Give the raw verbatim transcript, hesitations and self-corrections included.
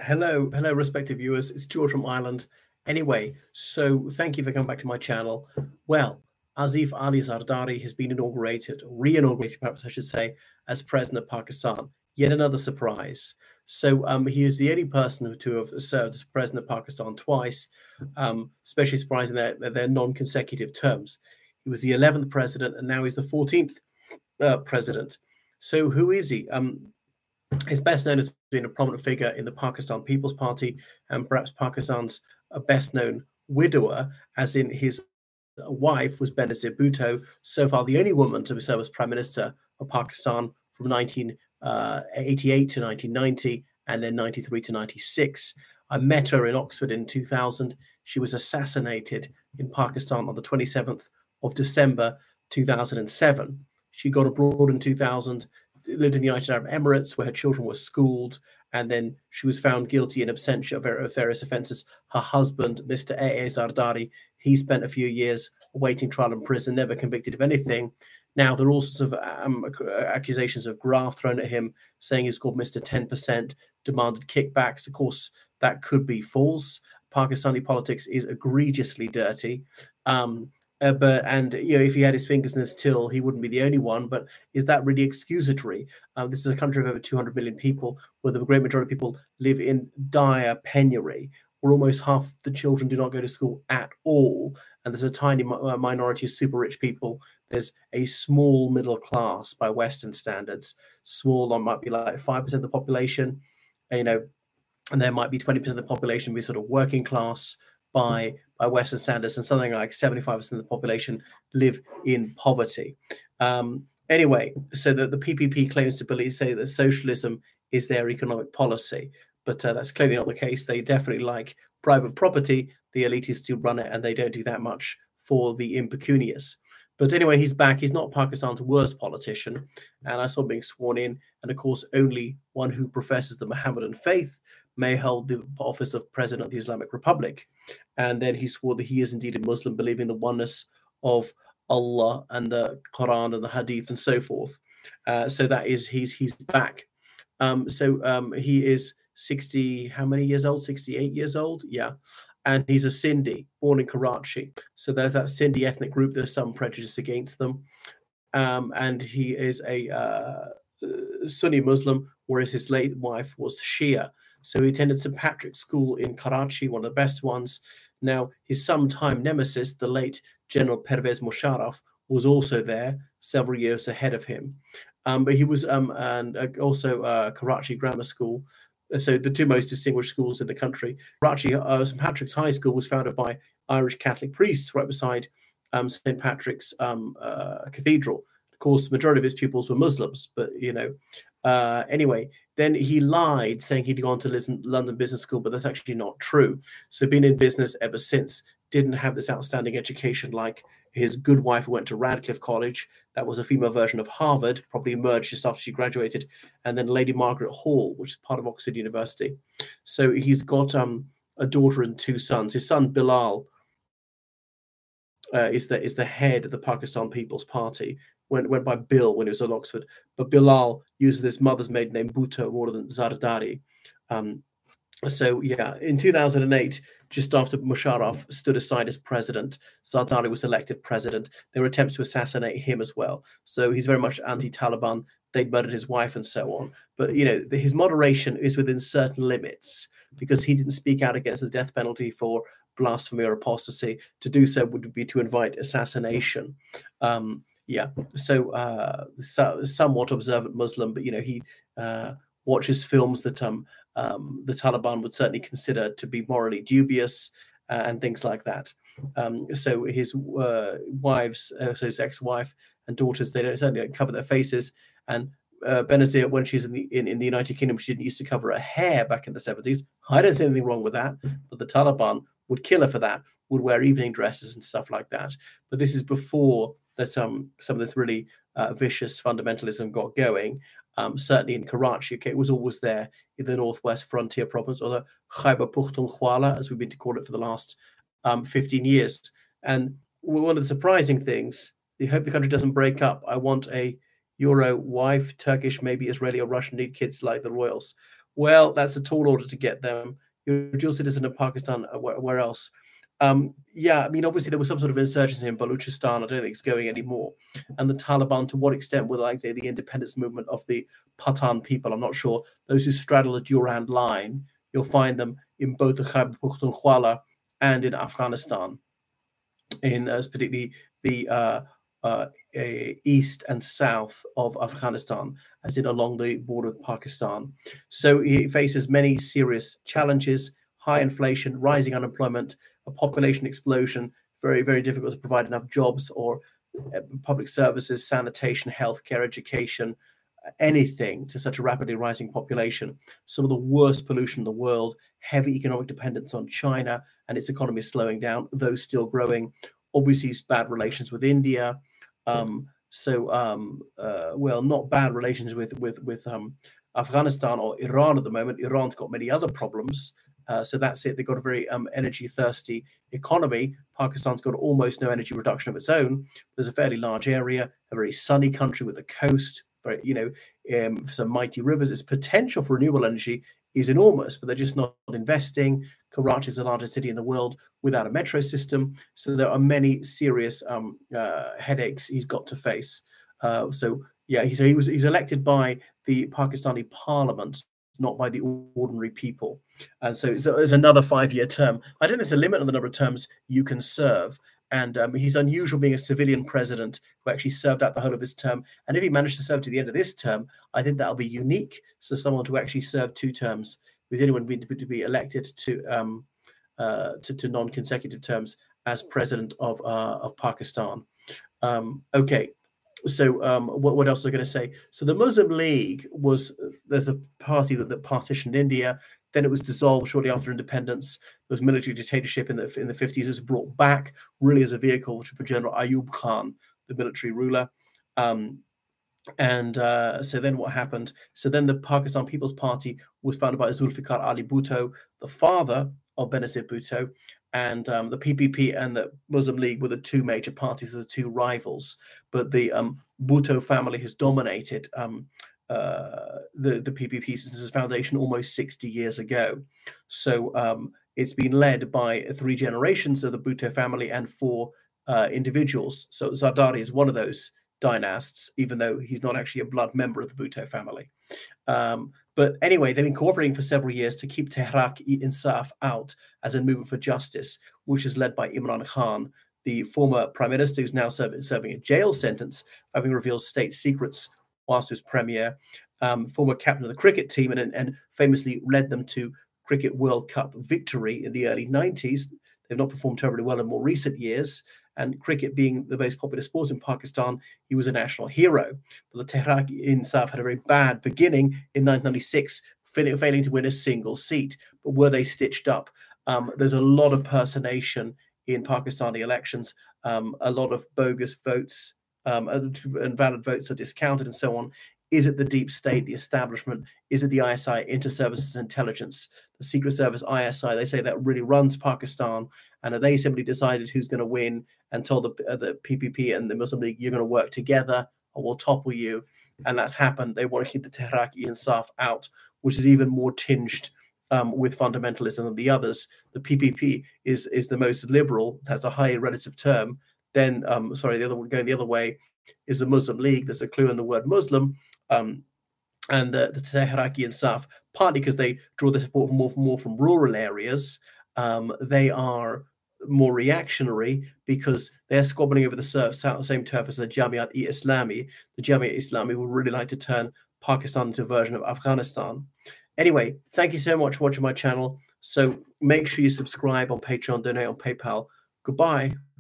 Hello, hello, respective viewers. It's George from Ireland. Anyway, so thank you for coming back to my channel. Well, Asif Ali Zardari has been inaugurated, re-inaugurated, perhaps I should say, as president of Pakistan. Yet another surprise. So um, he is the only person to have served as president of Pakistan twice, um, especially surprising that they're, they're non-consecutive terms. He was the eleventh president, and now he's the fourteenth uh, president. So who is he? Um, He's best known as being a prominent figure in the Pakistan People's Party and perhaps Pakistan's uh, best known widower, as in his wife was Benazir Bhutto, so far the only woman to serve as Prime Minister of Pakistan from nineteen eighty-eight to nineteen ninety and then ninety-three to ninety-six. I met her in Oxford in two thousand. She was assassinated in Pakistan on the twenty-seventh of December two thousand seven. She got abroad in two thousand, lived in the United Arab Emirates, where her children were schooled, and then she was found guilty in absentia of various offences. Her husband, Mister A A Zardari, he spent a few years awaiting trial in prison, never convicted of anything. Now, there are all sorts of um, accusations of graft thrown at him, saying he was called Mister ten percent, demanded kickbacks. Of course, that could be false. Pakistani politics is egregiously dirty. Um, Uh, but and you know, if he had his fingers in this till, he wouldn't be the only one. But is that really excusatory? Uh, this is a country of over two hundred million people, where the great majority of people live in dire penury, where almost half the children do not go to school at all, and there's a tiny mi- minority of super rich people. There's a small middle class by Western standards. Small, that might be like five percent of the population, you know, and there might be twenty percent of the population be sort of working class by by Western standards, and something like seventy-five percent of the population live in poverty. Um, anyway, so the, the P P P claims to believe, say that socialism is their economic policy, but uh, that's clearly not the case. They definitely like private property. The elitists do run it, and they don't do that much for the impecunious. But anyway, he's back. He's not Pakistan's worst politician, and I saw him being sworn in. And of course, only one who professes the Mohammedan faith may hold the office of president of the Islamic Republic. And then he swore that he is indeed a Muslim, believing the oneness of Allah and the Quran and the Hadith and so forth. Uh, so that is he's he's back. Um, so um, he is sixty, how many years old? sixty-eight years old, yeah. And he's a Sindhi, born in Karachi. So there's that Sindhi ethnic group. There's some prejudice against them. Um, and he is a uh, Sunni Muslim, whereas his late wife was Shia. So he attended Saint Patrick's School in Karachi, one of the best ones. Now, his sometime nemesis, the late General Pervez Musharraf, was also there several years ahead of him. Um, but he was um, and uh, also uh, Karachi Grammar School. So the two most distinguished schools in the country. Karachi, uh, Saint Patrick's High School was founded by Irish Catholic priests right beside um, Saint Patrick's um, uh, Cathedral. Of course, the majority of his pupils were Muslims, but, you know, uh, anyway, then he lied, saying he'd gone to London Business School, but that's actually not true. So been in business ever since, didn't have this outstanding education like his good wife who went to Radcliffe College. That was a female version of Harvard, probably emerged just after she graduated. And then Lady Margaret Hall, which is part of Oxford University. So he's got um, a daughter and two sons. His son, Bilal, uh, is, the, is the head of the Pakistan People's Party. Went, went by Bill when he was at Oxford. But Bilal uses his mother's maiden name, Bhutto, more than Zardari. Um, So, yeah, in two thousand eight, just after Musharraf stood aside as president, Zardari was elected president. There were attempts to assassinate him as well. So he's very much anti-Taliban. They'd murdered his wife and so on. But, you know, his moderation is within certain limits because he didn't speak out against the death penalty for blasphemy or apostasy. To do so would be to invite assassination. Um, yeah, so, uh, so somewhat observant Muslim, but, you know, he uh, watches films that... um. Um, the Taliban would certainly consider to be morally dubious uh, and things like that. Um, so his uh, wives, uh, so his ex-wife and daughters, they don't certainly don't cover their faces. And uh, Benazir, when she's in the in, in the United Kingdom, she didn't used to cover her hair back in the seventies. I don't see anything wrong with that, but the Taliban would kill her for that. Would wear evening dresses and stuff like that. But this is before that um, some of this really uh, vicious fundamentalism got going. Um, certainly in Karachi, okay, it was always there in the Northwest Frontier Province, or the Khyber Pakhtunkhwa, as we've been to call it for the last um, fifteen years. And one of the surprising things, I hope the country doesn't break up. I want a Euro wife, Turkish, maybe Israeli or Russian, need kids like the royals. Well, that's a tall order to get them. You're a dual citizen of Pakistan. uh, Where, where else? Um, yeah, I mean, obviously there was some sort of insurgency in Balochistan. I don't think it's going anymore. And the Taliban, to what extent were like they, the independence movement of the Pathan people? I'm not sure. Those who straddle the Durand line, you'll find them in both the Khyber Pakhtunkhwa and in Afghanistan, in uh, particularly the uh, uh, uh, east and south of Afghanistan, as in along the border of Pakistan. So he faces many serious challenges: high inflation, rising unemployment, a population explosion, very, very difficult to provide enough jobs or uh, public services, sanitation, healthcare, education, anything to such a rapidly rising population. Some of the worst pollution in the world, heavy economic dependence on China, and its economy is slowing down, though still growing. Obviously, bad relations with India. Um, so, um, uh, well, not bad relations with with with um, Afghanistan or Iran at the moment. Iran's got many other problems. Uh, so that's it. They've got a very um, energy thirsty economy. Pakistan's got almost no energy production of its own. There's a fairly large area, a very sunny country with a coast, very, you know, um, some mighty rivers. Its potential for renewable energy is enormous, but they're just not investing. Karachi is the largest city in the world without a metro system. So there are many serious um, uh, headaches he's got to face. Uh, so yeah, he's, he was he's elected by the Pakistani parliament, not by the ordinary people. And so it's, it's another five-year term. I don't think there's a limit on the number of terms you can serve. And um, he's unusual being a civilian president who actually served out the whole of his term. And if he managed to serve to the end of this term, I think that'll be unique. So someone to actually serve two terms, with anyone being to be elected to um, uh, to, to non-consecutive terms as president of uh, of Pakistan. Um, okay. So um, what, what else was I going to say? So the Muslim League was, there's a party that, that partitioned India. Then it was dissolved shortly after independence. There was military dictatorship in the in the fifties. It was brought back really as a vehicle for General Ayub Khan, the military ruler. Um, and uh, so then what happened? So then the Pakistan People's Party was founded by Zulfikar Ali Bhutto, the father of Benazir Bhutto. And um, the P P P and the Muslim League were the two major parties, the two rivals. But the um, Bhutto family has dominated um, uh, the, the P P P since its foundation almost sixty years ago. So um, it's been led by three generations of the Bhutto family and four uh, individuals. So Zardari is one of those dynasts, even though he's not actually a blood member of the Bhutto family. Um, but anyway, they've been cooperating for several years to keep Tehreek-e-Insaf out as a movement for justice, which is led by Imran Khan, the former prime minister who's now serving, serving a jail sentence, having revealed state secrets whilst he was premier, um, former captain of the cricket team, and, and famously led them to Cricket World Cup victory in the early nineties. They've not performed terribly well in more recent years. And cricket being the most popular sport in Pakistan, he was a national hero. But the Tehreek-e-Insaf had a very bad beginning in nineteen ninety-six, failing to win a single seat. But were they stitched up? Um, there's a lot of personation in Pakistani elections, um, a lot of bogus votes, um, and valid votes are discounted and so on. Is it the deep state, the establishment? Is it the I S I, Inter-Services Intelligence, the Secret Service, I S I? They say that really runs Pakistan. And they simply decided who's going to win and told the, uh, the P P P and the Muslim League, you're going to work together or we'll topple you. And that's happened. They want to keep the Tehreek-e-Insaf out, which is even more tinged um, with fundamentalism than the others. The P P P is is the most liberal, has a higher relative term. Then, um, sorry, the other one going the other way is the Muslim League. There's a clue in the word Muslim. Um, and the, the Tehreek-e-Insaf, partly because they draw their support from more, from more from rural areas. Um, they are more reactionary because they're squabbling over the surf, same turf as the Jamiat-e-Islami. The Jamiat-e-Islami would really like to turn Pakistan into a version of Afghanistan. Anyway, thank you so much for watching my channel. So make sure you subscribe on Patreon, donate on PayPal. Goodbye.